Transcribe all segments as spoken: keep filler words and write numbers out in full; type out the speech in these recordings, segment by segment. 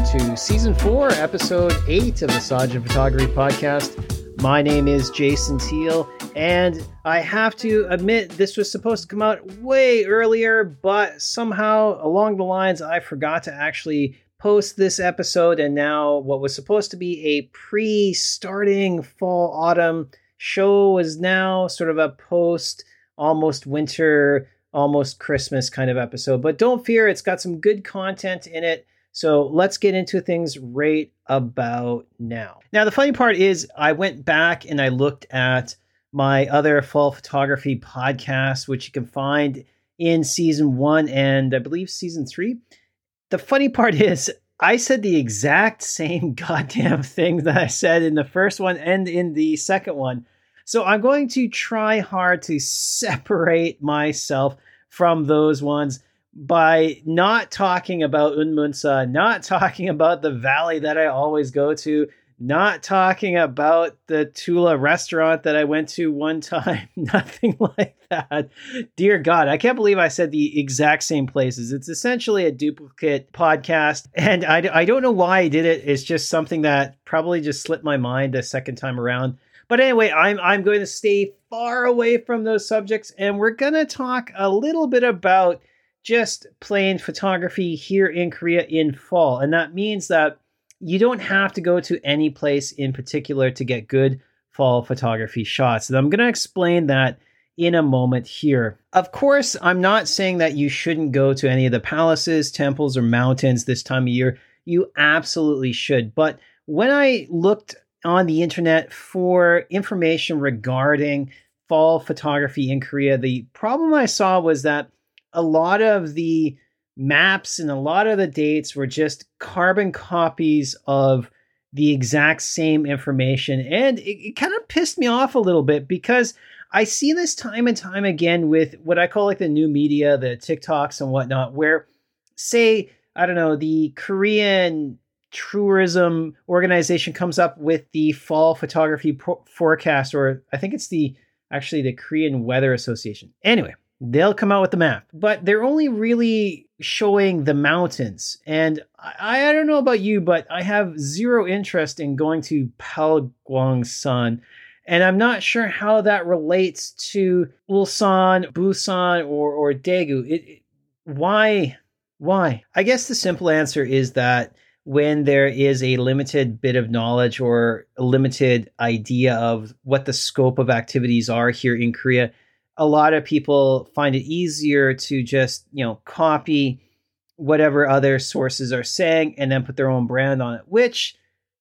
to Season four, Episode eight of the Sajin Photography Podcast. My name is Jason Teal, and I have to admit this was supposed to come out way earlier, but somehow along the lines I forgot to actually post this episode, and now what was supposed to be a pre-starting fall-autumn show is now sort of a post, almost winter, almost Christmas kind of episode. But don't fear, it's got some good content in it. So let's get into things right about now. Now, the funny part is I went back and I looked at my other fall photography podcast, which you can find in season one and I believe season three. The funny part is I said the exact same goddamn thing that I said in the first one and in the second one. So I'm going to try hard to separate myself from those ones by not talking about Unmunsa, not talking about the valley that I always go to, not talking about the Tula restaurant that I went to one time, nothing like that. Dear God, I can't believe I said the exact same places. It's essentially a duplicate podcast, and I, I don't know why I did it. It's just something that probably just slipped my mind the second time around. But anyway, I'm I'm going to stay far away from those subjects, and we're going to talk a little bit about just plain photography here in Korea in fall. And that means that you don't have to go to any place in particular to get good fall photography shots. And I'm going to explain that in a moment here. Of course, I'm not saying that you shouldn't go to any of the palaces, temples, or mountains this time of year. You absolutely should. But when I looked on the internet for information regarding fall photography in Korea, the problem I saw was that a lot of the maps and a lot of the dates were just carbon copies of the exact same information. And it, it kind of pissed me off a little bit because I see this time and time again with what I call like the new media, the TikToks and whatnot, where say, I don't know, the Korean tourism organization comes up with the fall photography pro- forecast, or I think it's the actually the Korean Weather Association. Anyway, they'll come out with the map, but they're only really showing the mountains. And I, I don't know about you, but I have zero interest in going to Palgwangsan. And I'm not sure how that relates to Ulsan, Busan, or, or Daegu. It, it, why? Why? I guess the simple answer is that when there is a limited bit of knowledge or a limited idea of what the scope of activities are here in Korea, a lot of people find it easier to just, you know, copy whatever other sources are saying and then put their own brand on it, which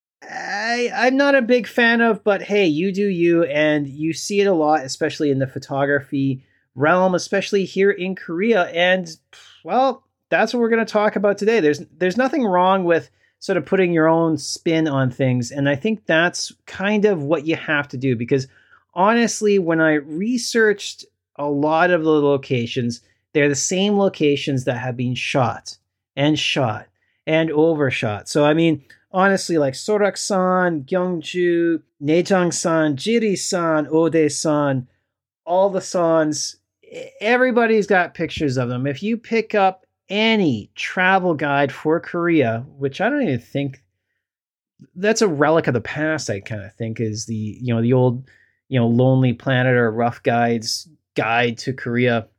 I, I'm not a big fan of, but hey, you do you, and you see it a lot, especially in the photography realm, especially here in Korea. And well, that's what we're going to talk about today. There's there's nothing wrong with sort of putting your own spin on things. And I think that's kind of what you have to do, because honestly, when I researched a lot of the locations, they're the same locations that have been shot and shot and overshot. So, I mean, honestly, like Sorak-san, Gyeongju, Naejang-san, Jiri-san, Ode-san, all the sons, everybody's got pictures of them. If you pick up any travel guide for Korea, which I don't even think, that's a relic of the past, I kind of think, is the, you know, the old, you know, Lonely Planet or Rough Guide's guide to Korea.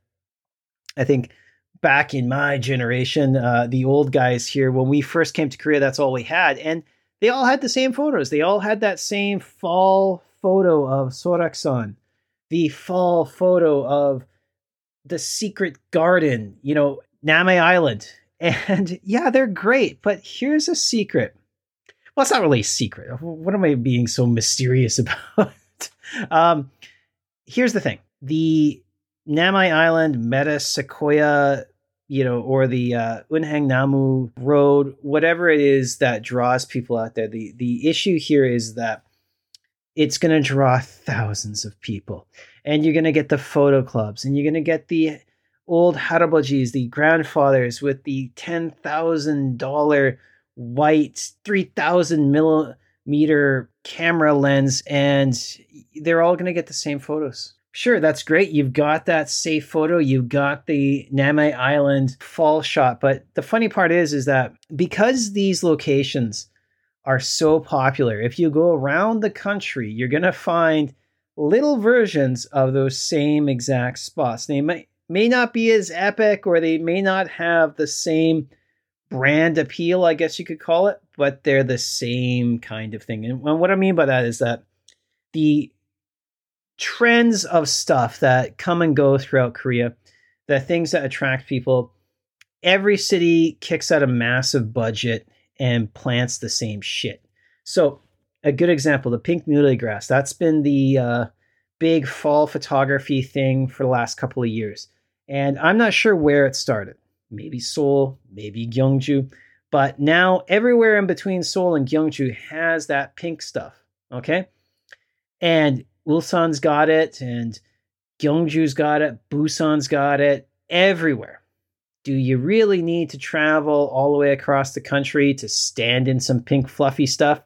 I think back in my generation, uh, the old guys here, when we first came to Korea, that's all we had. And they all had the same photos. They all had that same fall photo of Sorak-san, the fall photo of the secret garden, you know, Namay Island. And yeah, they're great. But here's a secret. Well, it's not really a secret. What am I being so mysterious about? um, here's the thing. The Namay Island, Meta Sequoia, you know, or the uh, Unhang Namu Road, whatever it is that draws people out there, the, the issue here is that it's going to draw thousands of people. And you're going to get the photo clubs, and you're going to get the old harabojis, the grandfathers with the ten thousand dollars white three thousand millimeter camera lens, and they're all going to get the same photos. Sure, that's great. You've got that safe photo. You've got the Namei Island fall shot. But the funny part is, is that because these locations are so popular, if you go around the country, you're going to find little versions of those same exact spots. They may, may not be as epic, or they may not have the same brand appeal, I guess you could call it, but they're the same kind of thing. And what I mean by that is that the trends of stuff that come and go throughout Korea, the things that attract people, every city kicks out a massive budget and plants the same shit. So a good example, the pink muley grass, that's been the uh, big fall photography thing for the last couple of years. And I'm not sure where it started. Maybe Seoul, maybe Gyeongju. But now everywhere in between Seoul and Gyeongju has that pink stuff, okay? And Ulsan's got it, and Gyeongju's got it, Busan's got it, everywhere. Do you really need to travel all the way across the country to stand in some pink fluffy stuff?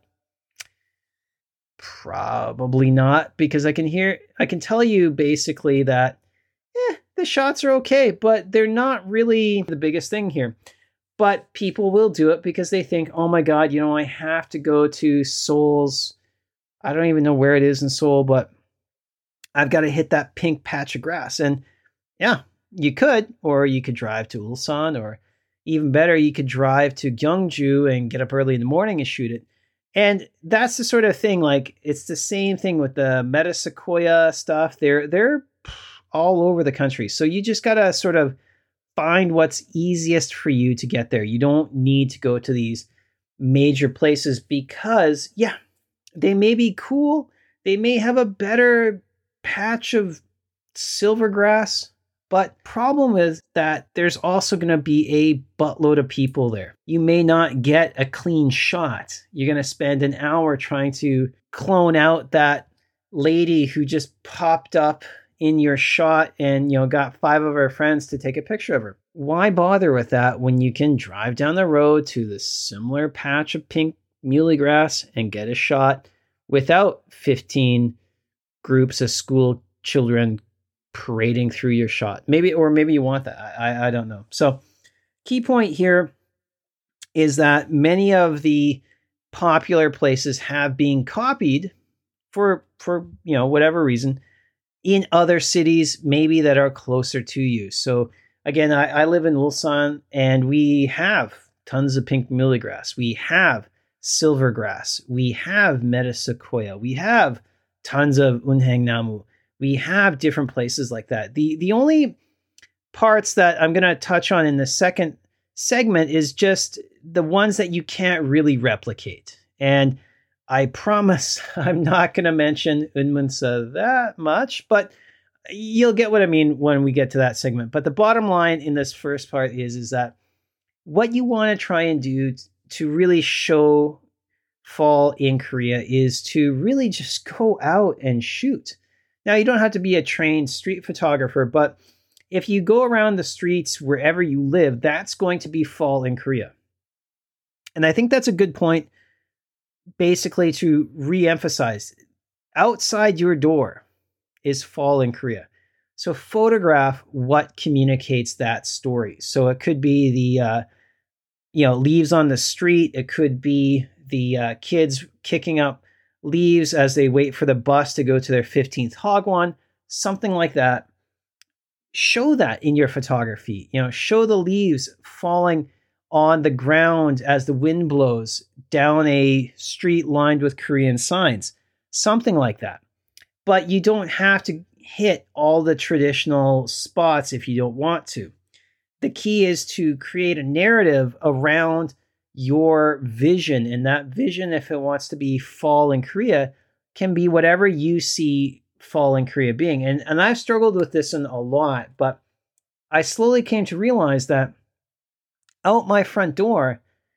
Probably not, because I can hear, I can tell you basically that eh, the shots are okay, but they're not really the biggest thing here. But people will do it because they think, oh my God, you know, I have to go to Seoul's, I don't even know where it is in Seoul, but I've got to hit that pink patch of grass. And yeah, you could, or you could drive to Ulsan, or even better, you could drive to Gyeongju and get up early in the morning and shoot it. And that's the sort of thing, like, it's the same thing with the Metasequoia stuff. They're, they're all over the country. So you just got to sort of find what's easiest for you to get there. You don't need to go to these major places because, yeah, they may be cool. They may have a better patch of silvergrass, but problem is that there's also going to be a buttload of people there. You may not get a clean shot. You're going to spend an hour trying to clone out that lady who just popped up in your shot and, you know, got five of her friends to take a picture of her. Why bother with that when you can drive down the road to the similar patch of pink muley grass and get a shot without fifteen groups of school children parading through your shot? Maybe, or maybe you want that. I, I don't know. So key point here is that many of the popular places have been copied for, for, you know, whatever reason in other cities, maybe that are closer to you. So again, I, I live in Ulsan and we have tons of pink muley grass. We have silvergrass. We have Metasequoia. We have tons of Unhaengnamu. We have different places like that. The the only parts that I'm going to touch on in the second segment is just the ones that you can't really replicate. And I promise I'm not going to mention Unmunsa that much, but you'll get what I mean when we get to that segment. But the bottom line in this first part is, is that what you want to try and do to really show fall in Korea is to really just go out and shoot. Now, you don't have to be a trained street photographer, but if you go around the streets wherever you live, that's going to be fall in Korea. And I think that's a good point, basically, to re-emphasize. Outside your door is fall in Korea. So photograph what communicates that story. So it could be the, uh, you know, leaves on the street. It could be the uh, kids kicking up leaves as they wait for the bus to go to their fifteenth Hagwon, something like that. Show that in your photography. You know, show the leaves falling on the ground as the wind blows down a street lined with Korean signs, something like that. But you don't have to hit all the traditional spots if you don't want to. The key is to create a narrative around your vision, and that vision, if it wants to be fall in Korea, can be whatever you see fall in Korea being. And, and I've struggled with this in a lot, but I slowly came to realize that out my front door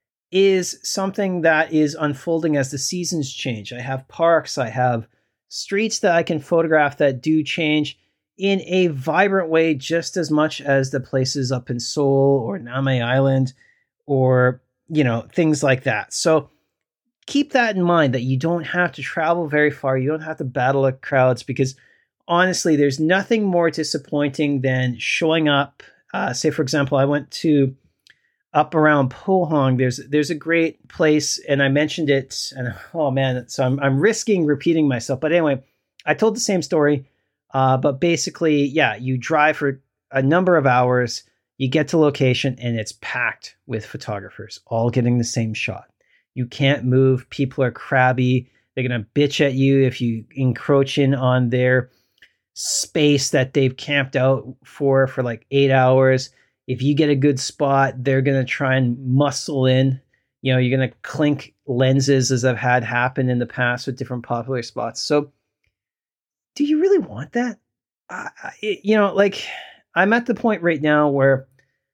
is something that is unfolding as the seasons change. I have parks, I have streets that I can photograph that do change in a vibrant way just as much as the places up in Seoul or Namei Island or, you know, things like that. So keep that in mind, that you don't have to travel very far. You don't have to battle the crowds, because honestly, there's nothing more disappointing than showing up. Uh, say, for example, I went to up around Pohang. There's there's a great place, and I mentioned it. And oh man, so I'm I'm risking repeating myself. But anyway, I told the same story. Uh, but basically, yeah, you drive for a number of hours, you get to location, and it's packed with photographers, all getting the same shot. You can't move. People are crabby. They're gonna bitch at you if you encroach in on their space that they've camped out for for like eight hours. If you get a good spot, they're going to try and muscle in. You know, you're going to clink lenses, as I've had happen in the past with different popular spots. So do you really want that? Uh, it, you know, like I'm at the point right now where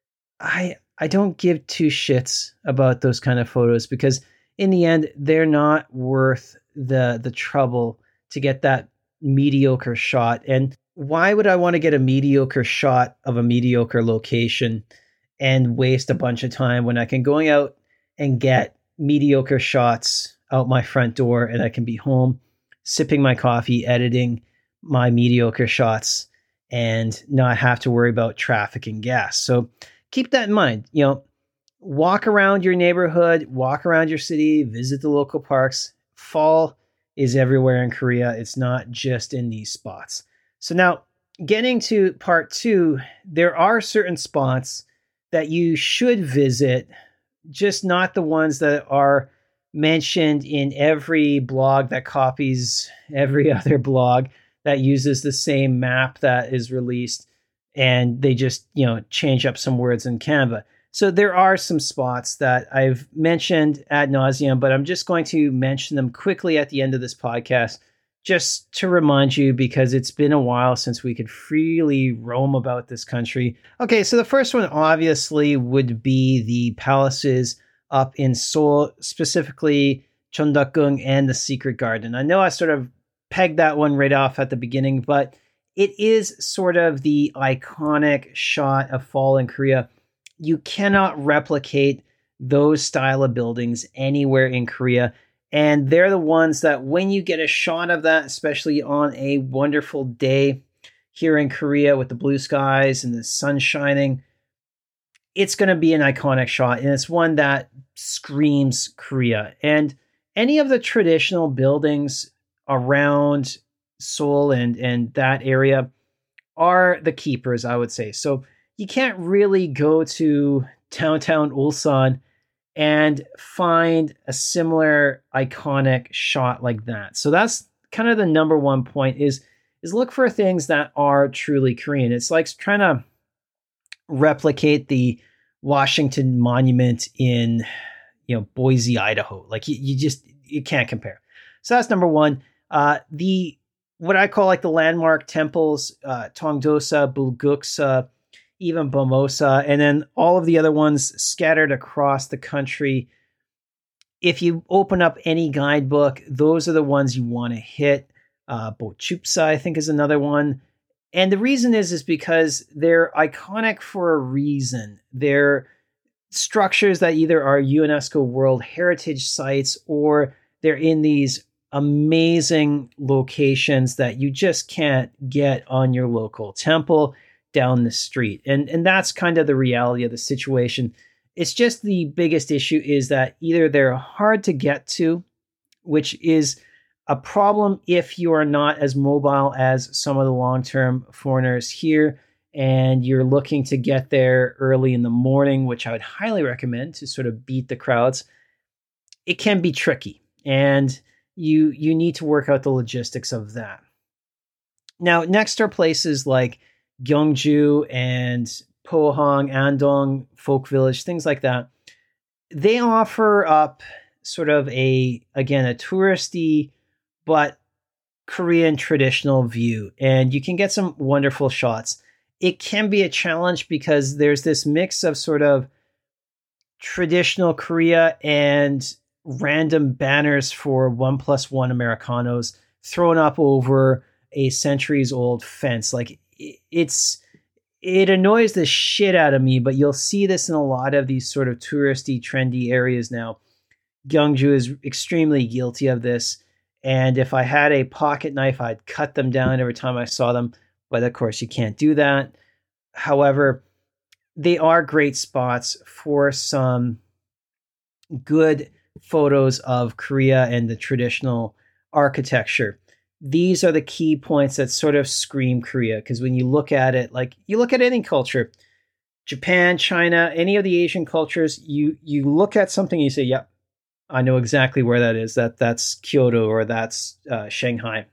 I I don't give two shits about those kind of photos, because in the end, they're not worth the the trouble to get that mediocre shot. And why would I want to get a mediocre shot of a mediocre location and waste a bunch of time when I can go out and get mediocre shots out my front door, and I can be home sipping my coffee, editing my mediocre shots, and not have to worry about traffic and gas. So keep that in mind. You know, walk around your neighborhood, walk around your city, visit the local parks. Fall is everywhere in Korea. It's not just in these spots. So now, getting to part two, there are certain spots that you should visit, just not the ones that are mentioned in every blog that copies every other blog that uses the same map that is released, and they just, you know, change up some words in Canva. So there are some spots that I've mentioned ad nauseum, but I'm just going to mention them quickly at the end of this podcast, just to remind you, because it's been a while since we could freely roam about this country. Okay, so the first one obviously would be the palaces up in Seoul, specifically Cheondeokgung and the Secret Garden. I know I sort of pegged that one right off at the beginning, but it is sort of the iconic shot of fall in Korea. You cannot replicate those style of buildings anywhere in Korea. And they're the ones that when you get a shot of that, especially on a wonderful day here in Korea with the blue skies and the sun shining, it's going to be an iconic shot. And it's one that screams Korea. And any of the traditional buildings around Seoul and, and that area are the keepers, I would say. So you can't really go to downtown Ulsan and find a similar iconic shot like that. So that's kind of the number one point, is, is look for things that are truly Korean. It's like trying to replicate the Washington Monument in, you know, Boise, Idaho. Like you, you just, you can't compare. So that's number one. Uh, the, what I call like the landmark temples, uh, Tongdosa, Bulguksa, even Bomosa, and then all of the other ones scattered across the country. If you open up any guidebook, those are the ones you want to hit. Uh, Bochupsa, I think, is another one. And the reason is, is because they're iconic for a reason. They're structures that either are UNESCO World Heritage Sites, or they're in these amazing locations that you just can't get on your local temple down the street. And, and that's kind of the reality of the situation. It's just the biggest issue is that either they're hard to get to, which is a problem if you are not as mobile as some of the long-term foreigners here, and you're looking to get there early in the morning, which I would highly recommend to sort of beat the crowds. It can be tricky, and you you need to work out the logistics of that. Now, next are places like Gyeongju and Pohang, Andong, Folk Village, things like that. They offer up sort of a, again, a touristy but Korean traditional view, and you can get some wonderful shots. It can be a challenge because there's this mix of sort of traditional Korea and random banners for one plus one Americanos thrown up over a centuries old fence. Like it's, it annoys the shit out of me, but you'll see this in a lot of these sort of touristy, trendy areas now. Gyeongju is extremely guilty of this. And if I had a pocket knife, I'd cut them down every time I saw them. But of course, you can't do that. However, they are great spots for some good photos of Korea and the traditional architecture. These are the key points that sort of scream Korea, because when you look at it, like you look at any culture, Japan, China, any of the Asian cultures, you you look at something and you say, yep, I know exactly where that is. That that's Kyoto or that's uh, Shanghai.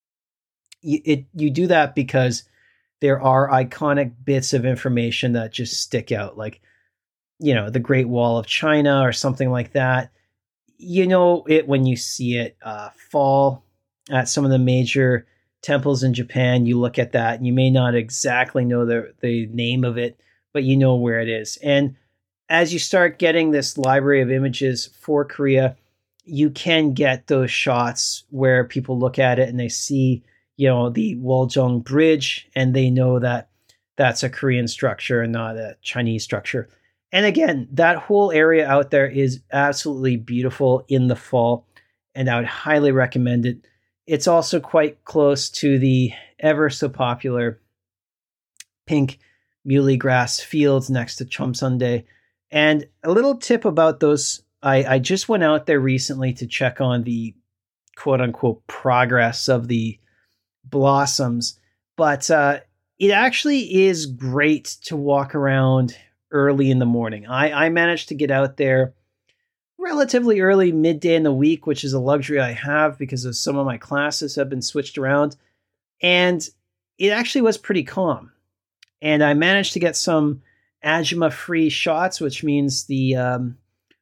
You, it, you do that because there are iconic bits of information that just stick out, like, you know, the Great Wall of China or something like that. You know it when you see it uh, fall at some of the major temples in Japan. You look at that and you may not exactly know the, the name of it, but you know where it is. And as you start getting this library of images for Korea, you can get those shots where people look at it and they see, you know, the Woljong Bridge, and they know that that's a Korean structure and not a Chinese structure. And again, that whole area out there is absolutely beautiful in the fall, and I would highly recommend it. It's also quite close to the ever so popular pink muley grass fields next to Chomsundae. And a little tip about those, I, I just went out there recently to check on the quote unquote progress of the blossoms, but uh, it actually is great to walk around early in the morning. I, I managed to get out there relatively early, midday in the week, which is a luxury I have because of some of my classes have been switched around. And it actually was pretty calm. And I managed to get some Agima-free shots, which means the um,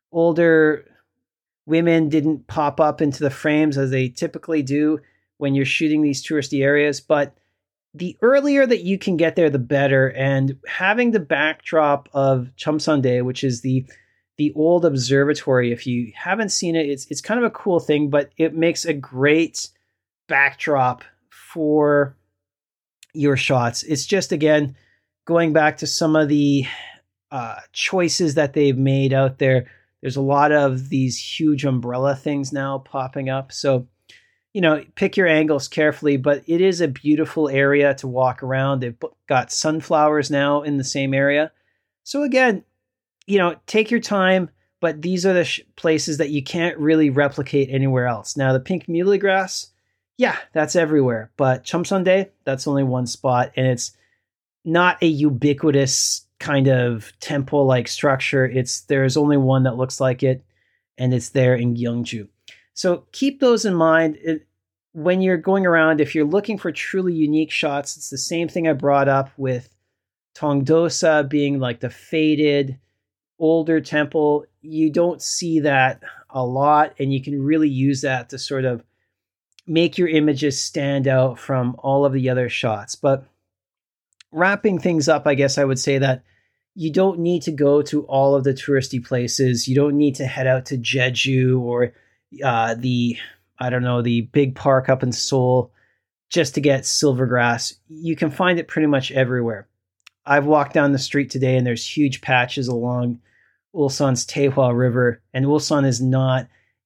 older women didn't pop up into the frames as they typically do when you're shooting these touristy areas. But the earlier that you can get there, the better. And having the backdrop of Chomsundae, which is the the old observatory, if you haven't seen it, it's it's kind of a cool thing, but it makes a great backdrop for your shots. It's just, again, going back to some of the uh, choices that they've made out there. There's a lot of these huge umbrella things now popping up. So, you know, pick your angles carefully, but it is a beautiful area to walk around. They've got sunflowers now in the same area. So again, you know, take your time, but these are the sh- places that you can't really replicate anywhere else. Now, the pink muley grass, yeah, that's everywhere. But Chomsundae, that's only one spot, and it's not a ubiquitous kind of temple-like structure. It's there's only one that looks like it, and it's there in Gyeongju. So keep those in mind it, when you're going around. If you're looking for truly unique shots, it's the same thing I brought up with Tongdosa being like the faded, older temple. You don't see that a lot, and you can really use that to sort of make your images stand out from all of the other shots. But wrapping things up, I guess I would say that you don't need to go to all of the touristy places. You don't need to head out to Jeju or uh, the, I don't know, the big park up in Seoul just to get silvergrass. You can find it pretty much everywhere. I've walked down the street today and there's huge patches along Ulsan's Taehwa River, and Ulsan is not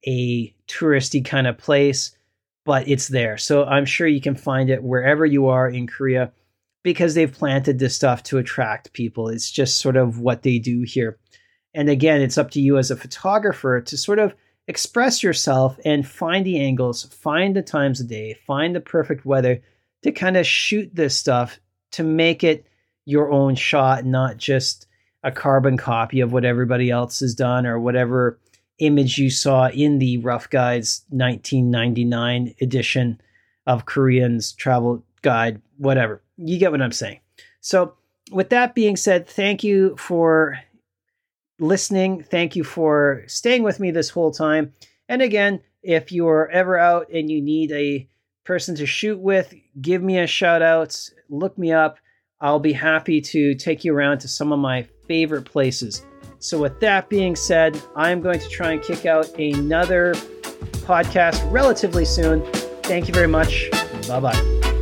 a touristy kind of place, but it's there. So I'm sure you can find it wherever you are in Korea because they've planted this stuff to attract people. It's just sort of what they do here. And again, it's up to you as a photographer to sort of express yourself and find the angles, find the times of day, find the perfect weather to kind of shoot this stuff to make it your own shot, not just a carbon copy of what everybody else has done or whatever image you saw in the Rough Guides nineteen ninety-nine edition of Korean's Travel Guide, whatever. You get what I'm saying. So with that being said, thank you for listening. Thank you for staying with me this whole time. And again, if you're ever out and you need a person to shoot with, give me a shout out, look me up. I'll be happy to take you around to some of my favorite places. So with that being said, I'm going to try and kick out another podcast relatively soon. Thank you very much. Bye-bye.